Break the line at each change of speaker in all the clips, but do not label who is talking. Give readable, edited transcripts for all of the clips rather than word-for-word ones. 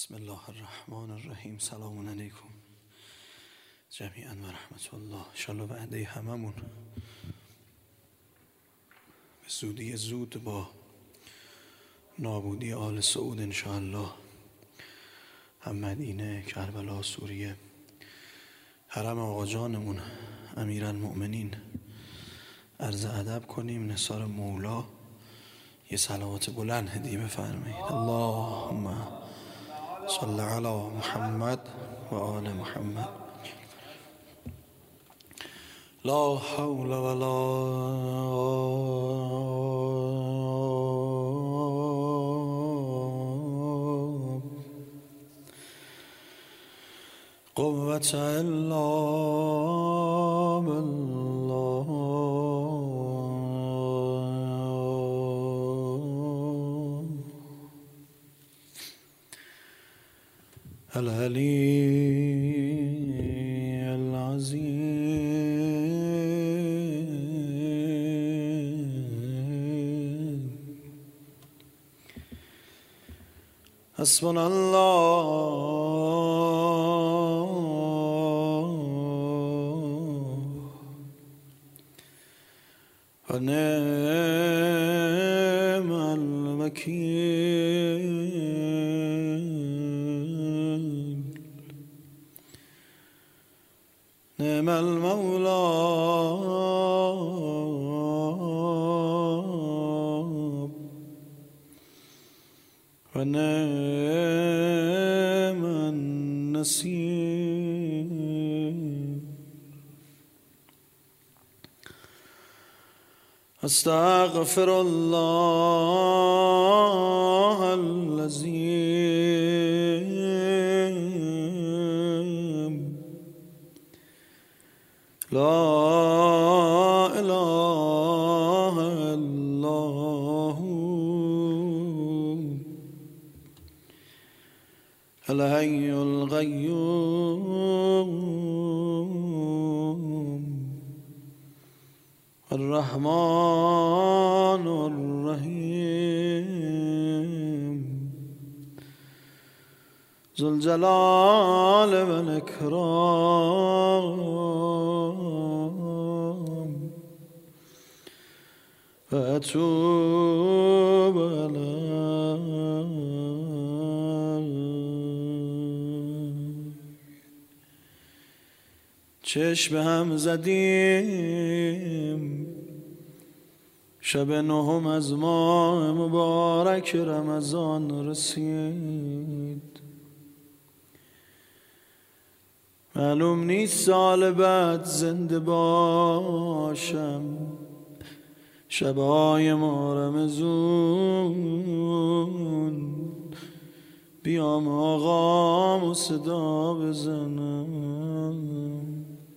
بسم الله الرحمن الرحیم. سلام علیکم جمیعا و رحمت الله. انشالله وعده هممون به زودی زود با نابودی آل سعود انشاءالله، هم مدینه، کربلا، سوریه، حرم آقا جانمون امیرالمؤمنین عرض ادب کنیم. نثار مولا یه صلوات بلند هدیه بفرمایید. اللهم صل علی محمد و آل محمد. لا حول ولا قوة الا بالله. العلی العظیم. حسبنا الله و نعم الوکیل. نعم المولى و نعم النصير. استغفر الله العظيم. لا اله الا هو الحي القيوم الرحمن الرحيم ذو الجلال والإكرام. وأتوب چشم هم زدیم شب نهم از ماه مبارک رمضان رسید. معلوم نیست سال بعد زنده باشم. شبای ما رمضون بیام آقامو صدا بزنم.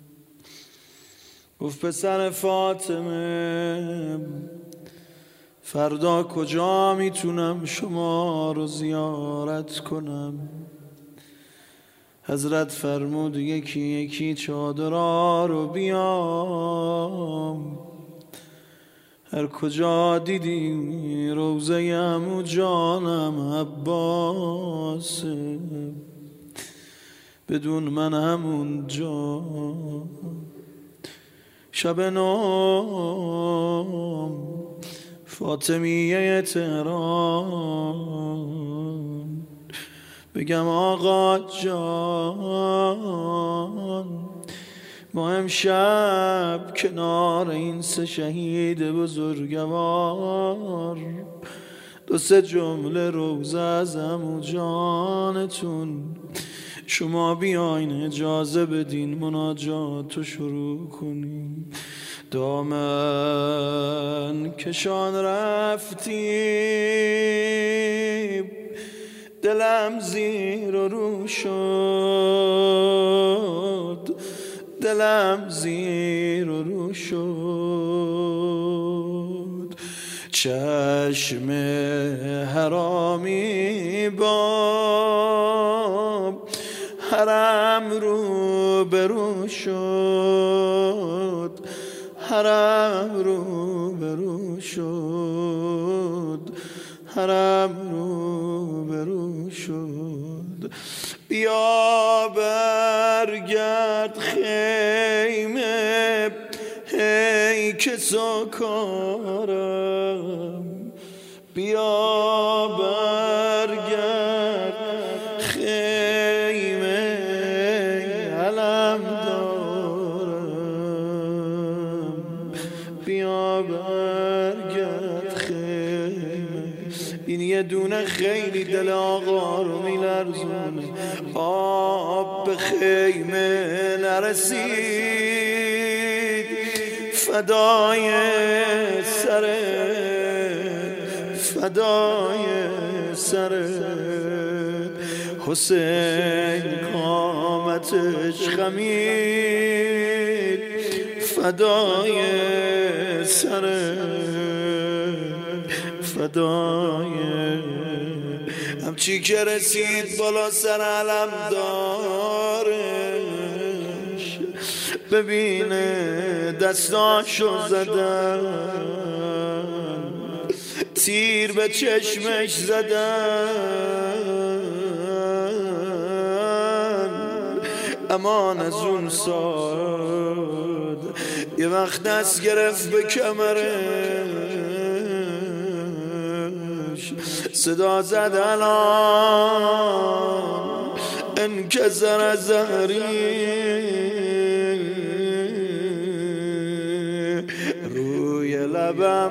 گفت پسر فاطمه فردا کجا میتونم شما رو زیارت کنم؟ حضرت فرمود یکی یکی چادرها رو بیام. هر کجا دیدی روضه عمو جانم عباس، بدون من همون جا شب نوم فاطمیه تهران بگم آقا جان ما امشب کنار این سه شهید بزرگوار دو سه جمله روزه از عمو جانتون شما بیاین اجازه بدین مناجاتو شروع کنیم. دامن کشان رفتیم دلم زیر و رو شد. دلم زیر و رو شد. چشم حرامی با حرم رو برو شد. حرم رو برو شد. حرم رو برو شد. بیا برگرد خیمه ای که سکارم، بیا برگرد خیمه علم دارم، بیا برگرد خیمه. این یه دونه خیلی دل آقا رو میلرزونه. آب به خیمه نرسید، فدای سرت، فدای سرت. حسین قامتش خمید، فدای سرت، فدای. همچی که رسید بالا سر علم دارش، ببینه دستاشو زدن، تیر به چشمش زدن، امان از اون ساد. یه وقت دست گرفت به کمرش، صدا زد الان انکسر ظهری، روی لبم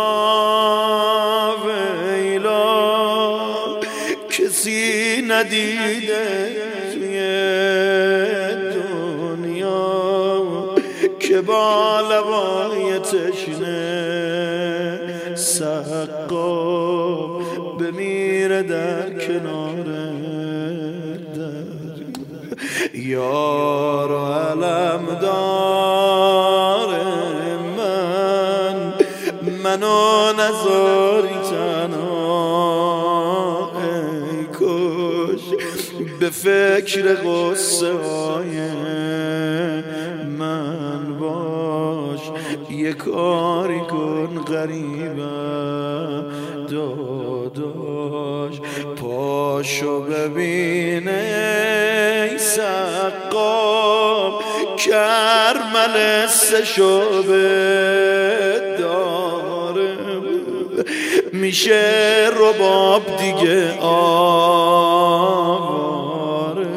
واویلا، کسی ندیده توی دنیا که با لبای تشنه سقا بمیره در کنار در. یار علم داره منو نذاری تنها، ای کش به فکر قصه های من باش، یه کاری کن غریبم داداش. پاشو ببینه ای سقام، کرمل سشو داره، میشه رباب دیگه آواره.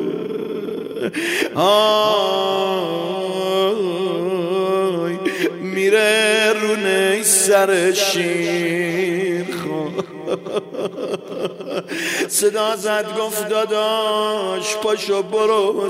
آی میره رونه سر شیر صدا زد گفت داداش پاشو برو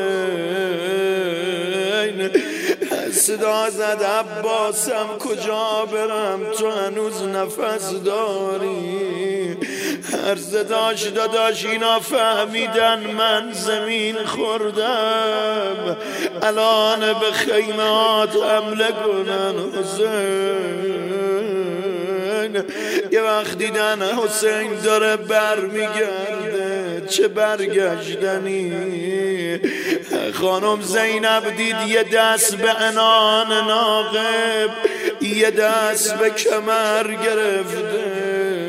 حسین. صدا زد عباسم کجا برم تو هنوز نفس داری. عرض داشت داداش اینا فهمیدن من زمین خوردم، الان به خیمات حمله کنن حسین. یه وقت دیدن حسین داره برمیگرده، چه برگشتنی. خانم زینب دید یه دست به عنان ناقب، یه دست به کمر گرفته.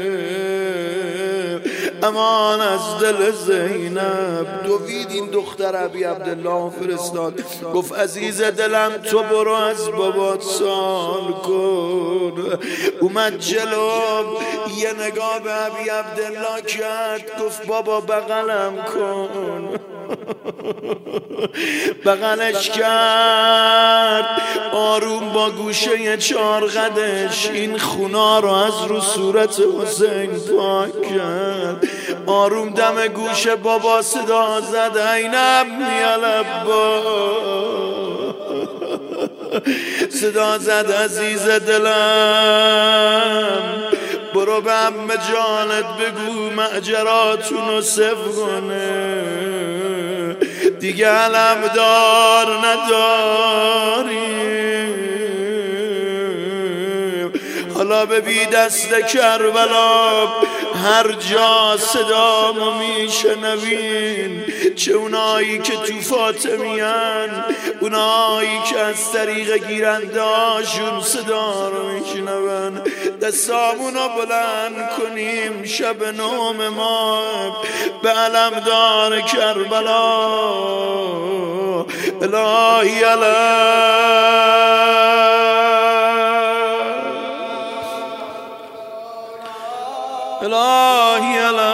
امان از دل زینب. دوید این دختر ابی عبدالله فرستاد، گفت عزیز دلم تو برو از بابات سوال کن. اومد جلو یه نگاه به ابی عبدالله کرد، گفت بابا بغلم کن. بغلش کرد، آروم با گوشه چارقدش این خونا رو از رو صورت حسین پاک کرد. آروم دم گوش بابا صدا زد اینم یالبا. صدا زد عزیز دلم برو به عمه جانت بگو معجراتونو صفر کنه، دیگه علم دار نداریم. حالا حالا به بی دست کربلا هر جا صدامو میشنوین، چه اونایی که تو فاطمیان، اونایی که از طریق گیرنده هاشون صدا رو میشنون، دستامونو بلند کنیم شب نوم ما به علمدار کربلا. الهی الهی